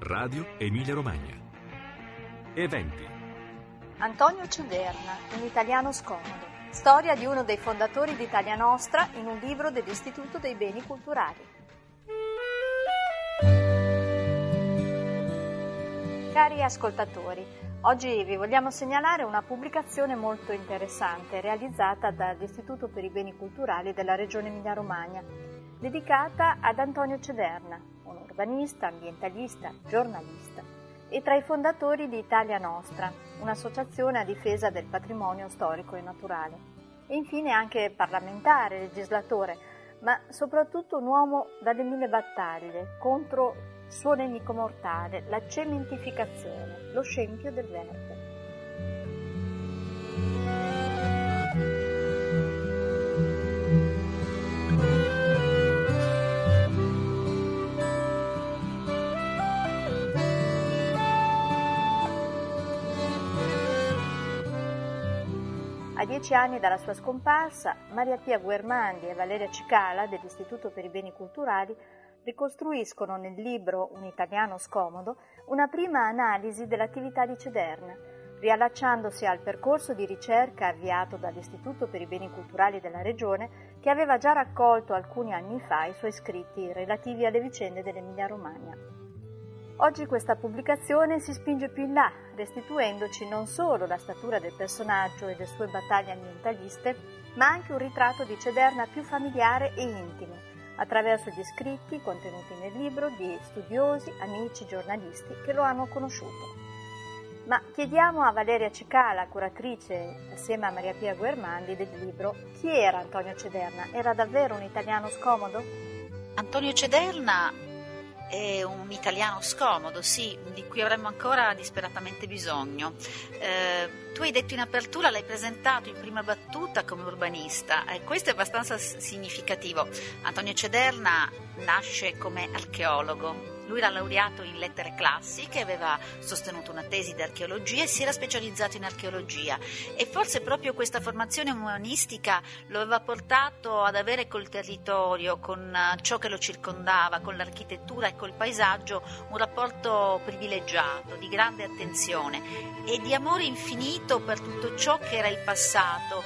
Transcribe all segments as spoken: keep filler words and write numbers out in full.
Radio Emilia Romagna. Eventi. Antonio Cederna, un italiano scomodo. Storia di uno dei fondatori di Italia Nostra in un libro dell'Istituto dei Beni Culturali. Cari ascoltatori, oggi vi vogliamo segnalare una pubblicazione molto interessante realizzata dall'Istituto per i Beni Culturali della Regione Emilia-Romagna, dedicata ad Antonio Cederna, un urbanista, ambientalista, giornalista e tra i fondatori di Italia Nostra, un'associazione a difesa del patrimonio storico e naturale, e infine anche parlamentare, legislatore, ma soprattutto un uomo dalle mille battaglie contro il suo nemico mortale, la cementificazione, lo scempio del verde. A dieci anni dalla sua scomparsa, Maria Pia Guermandi e Valeria Cicala dell'Istituto per i Beni Culturali ricostruiscono nel libro Un italiano scomodo una prima analisi dell'attività di Cederna, riallacciandosi al percorso di ricerca avviato dall'Istituto per i Beni Culturali della Regione, che aveva già raccolto alcuni anni fa i suoi scritti relativi alle vicende dell'Emilia-Romagna. Oggi questa pubblicazione si spinge più in là, restituendoci non solo la statura del personaggio e le sue battaglie ambientaliste, ma anche un ritratto di Cederna più familiare e intimo, attraverso gli scritti contenuti nel libro di studiosi, amici, giornalisti che lo hanno conosciuto. Ma chiediamo a Valeria Cicala, curatrice assieme a Maria Pia Guermandi del libro, chi era Antonio Cederna? Era davvero un italiano scomodo? Antonio Cederna è un italiano scomodo, sì, di cui avremmo ancora disperatamente bisogno. Eh, tu hai detto in apertura, l'hai presentato in prima battuta come urbanista, e questo è abbastanza significativo. Antonio Cederna nasce come archeologo. Lui era laureato in lettere classiche, aveva sostenuto una tesi di archeologia e si era specializzato in archeologia, e forse proprio questa formazione umanistica lo aveva portato ad avere col territorio, con ciò che lo circondava, con l'architettura e col paesaggio, un rapporto privilegiato, di grande attenzione e di amore infinito per tutto ciò che era il passato,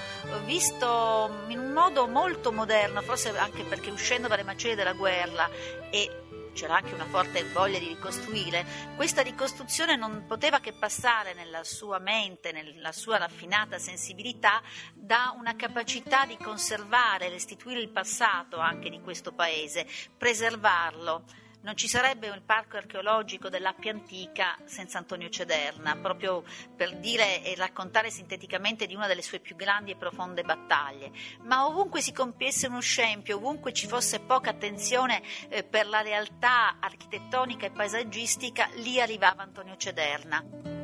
visto in un modo molto moderno, forse anche perché uscendo dalle macerie della guerra e c'era anche una forte voglia di ricostruire. Questa ricostruzione non poteva che passare nella sua mente, nella sua raffinata sensibilità, da una capacità di conservare, restituire il passato anche di questo paese, preservarlo. Non ci sarebbe il parco archeologico dell'Appia Antica senza Antonio Cederna, proprio per dire e raccontare sinteticamente di una delle sue più grandi e profonde battaglie. Ma ovunque si compiesse uno scempio, ovunque ci fosse poca attenzione eh, per la realtà architettonica e paesaggistica, lì arrivava Antonio Cederna.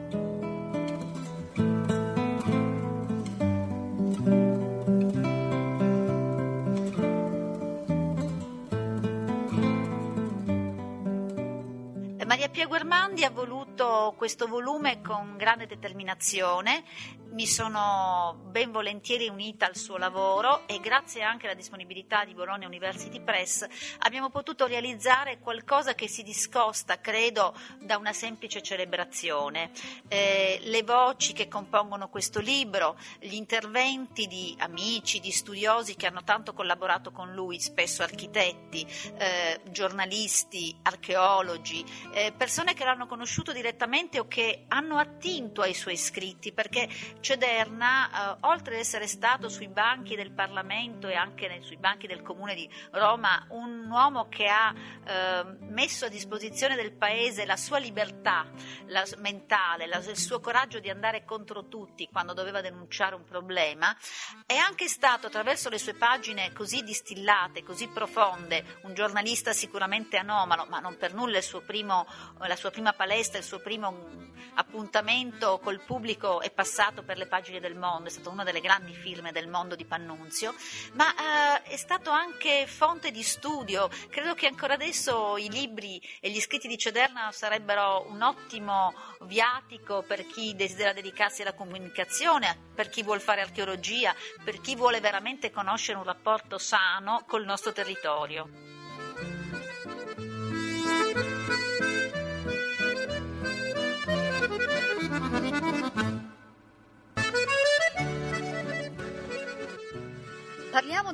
Maria Pia Guermandi ha voluto questo volume con grande determinazione. Mi sono ben volentieri unita al suo lavoro e grazie anche alla disponibilità di Bologna University Press abbiamo potuto realizzare qualcosa che si discosta, credo, da una semplice celebrazione. Eh, le voci che compongono questo libro, gli interventi di amici, di studiosi che hanno tanto collaborato con lui, spesso architetti, eh, giornalisti, archeologi, eh, persone che l'hanno conosciuto direttamente o che hanno attinto ai suoi scritti, perché Cederna, eh, oltre ad essere stato sui banchi del Parlamento e anche nei, sui banchi del Comune di Roma, un uomo che ha eh, messo a disposizione del paese la sua libertà la, mentale, la, il suo coraggio di andare contro tutti quando doveva denunciare un problema, è anche stato, attraverso le sue pagine così distillate, così profonde, un giornalista sicuramente anomalo, ma non per nulla il suo primo, la sua prima palestra, il suo primo appuntamento col pubblico è passato per le pagine del Mondo, è stata una delle grandi firme del Mondo di Pannunzio, ma eh, è stato anche fonte di studio. Credo che ancora adesso i libri e gli scritti di Cederna sarebbero un ottimo viatico per chi desidera dedicarsi alla comunicazione, per chi vuol fare archeologia, per chi vuole veramente conoscere un rapporto sano col nostro territorio.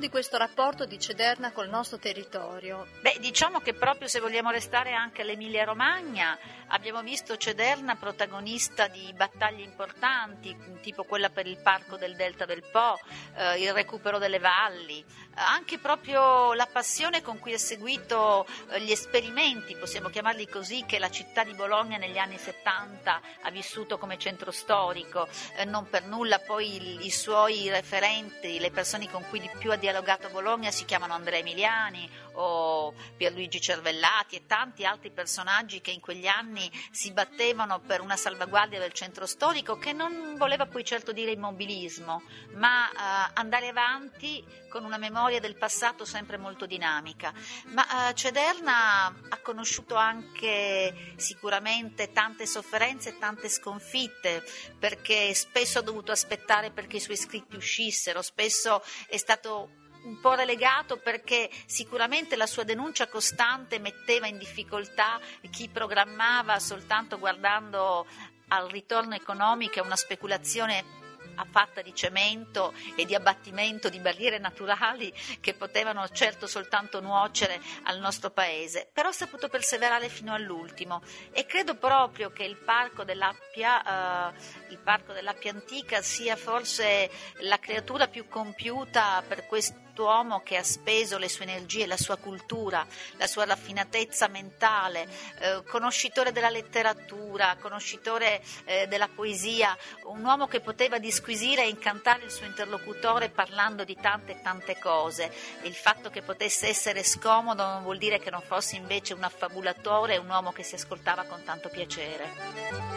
di questo rapporto di Cederna col nostro territorio. Beh, diciamo che proprio se vogliamo restare anche all'Emilia Romagna, abbiamo visto Cederna protagonista di battaglie importanti, tipo quella per il parco del Delta del Po, eh, il recupero delle valli, anche proprio la passione con cui ha seguito eh, gli esperimenti, possiamo chiamarli così, che la città di Bologna negli anni settanta ha vissuto come centro storico. Eh, non per nulla poi i, i suoi referenti, le persone con cui di più ha dialogato a Bologna si chiamano Andrea Emiliani o Pierluigi Cervellati e tanti altri personaggi che in quegli anni si battevano per una salvaguardia del centro storico, che non voleva poi certo dire immobilismo, ma eh, andare avanti con una memoria del passato sempre molto dinamica. Ma eh, Cederna ha conosciuto anche sicuramente tante sofferenze e tante sconfitte, perché spesso ha dovuto aspettare perché i suoi scritti uscissero, spesso è stato un po' relegato perché sicuramente la sua denuncia costante metteva in difficoltà chi programmava soltanto guardando al ritorno economico e una speculazione fatta di cemento e di abbattimento di barriere naturali che potevano certo soltanto nuocere al nostro paese, però ha saputo perseverare fino all'ultimo e credo proprio che il parco dell'Appia, eh, il parco dell'Appia Antica sia forse la creatura più compiuta per quest'uomo che ha speso le sue energie, la sua cultura, la sua raffinatezza mentale, eh, conoscitore della letteratura, conoscitore eh, della poesia, un uomo che poteva discutere e incantare il suo interlocutore parlando di tante e tante cose. Il fatto che potesse essere scomodo non vuol dire che non fosse invece un affabulatore e un uomo che si ascoltava con tanto piacere.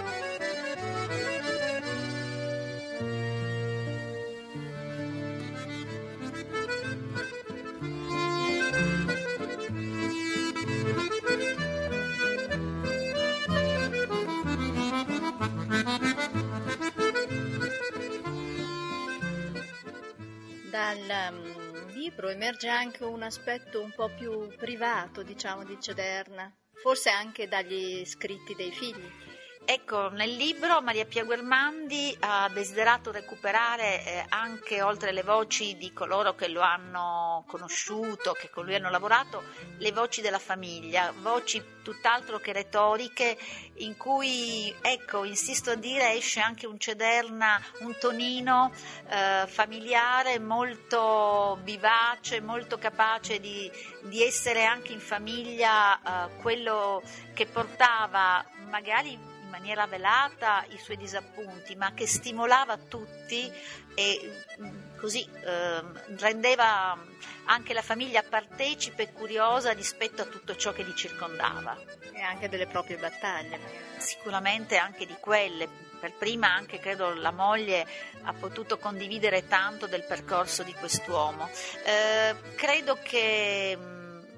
Dal um, libro emerge anche un aspetto un po' più privato, diciamo, di Cederna, forse anche dagli scritti dei figli. Ecco, nel libro Maria Pia Guermandi ha desiderato recuperare eh, anche oltre le voci di coloro che lo hanno conosciuto, che con lui hanno lavorato, le voci della famiglia, voci tutt'altro che retoriche, in cui, ecco, insisto a dire, esce anche un Cederna, un tonino eh, familiare, molto vivace, molto capace di, di essere anche in famiglia eh, quello che portava magari in maniera velata i suoi disappunti, ma che stimolava tutti e così eh, rendeva anche la famiglia partecipe e curiosa rispetto a tutto ciò che li circondava. E anche delle proprie battaglie. Sicuramente anche di quelle. Per prima anche credo la moglie ha potuto condividere tanto del percorso di quest'uomo. Eh, credo che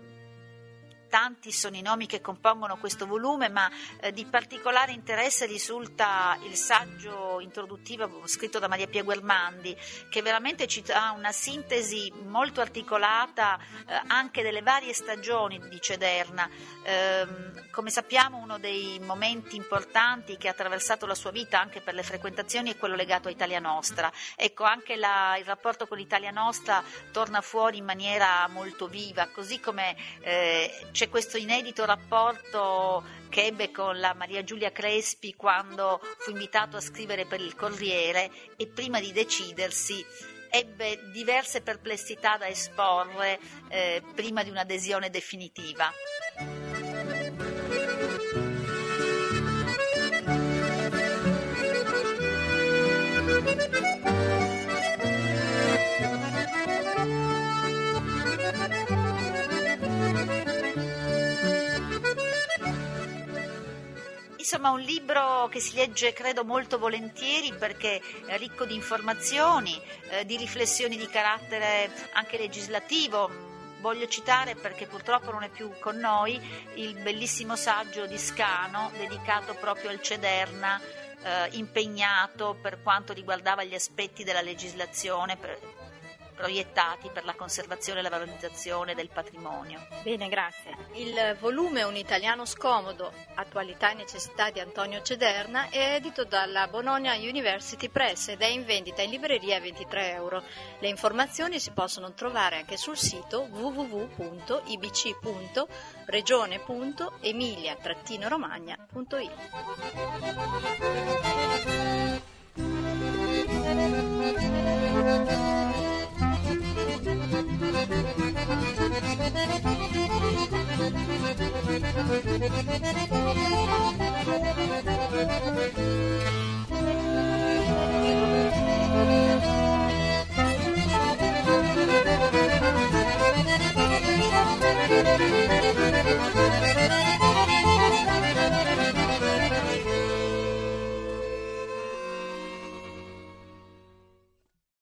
tanti sono i nomi che compongono questo volume, ma eh, di particolare interesse risulta il saggio introduttivo scritto da Maria Pia Guermandi, che veramente ci dà una sintesi molto articolata eh, anche delle varie stagioni di Cederna. Eh, come sappiamo, uno dei momenti importanti che ha attraversato la sua vita anche per le frequentazioni è quello legato a Italia Nostra. Ecco, anche la, il rapporto con l'Italia Nostra torna fuori in maniera molto viva, così come eh, c'è questo inedito rapporto che ebbe con la Maria Giulia Crespi quando fu invitato a scrivere per il Corriere e prima di decidersi ebbe diverse perplessità da esporre eh, prima di un'adesione definitiva. Insomma, un libro che si legge credo molto volentieri perché è ricco di informazioni, eh, di riflessioni di carattere anche legislativo. Voglio citare, perché purtroppo non è più con noi, il bellissimo saggio di Scano dedicato proprio al Cederna, eh, impegnato per quanto riguardava gli aspetti della legislazione, per, proiettati per la conservazione e la valorizzazione del patrimonio. Bene, grazie. Il volume Un italiano scomodo, attualità e necessità di Antonio Cederna, è edito dalla Bologna University Press ed è in vendita in libreria a ventitré euro. Le informazioni si possono trovare anche sul sito w w w punto i b c punto regione punto emilia romagna punto i t. Thank you.